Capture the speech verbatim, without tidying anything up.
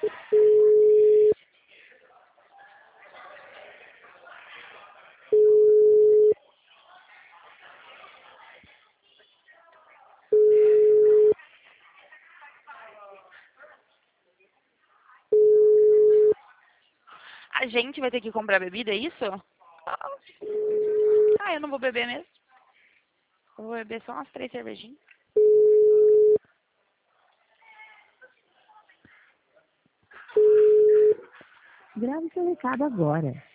A gente vai ter que comprar bebida, é isso? Ah, eu não vou beber mesmo. Eu vou beber só umas três cervejinhas. Grave seu recado agora.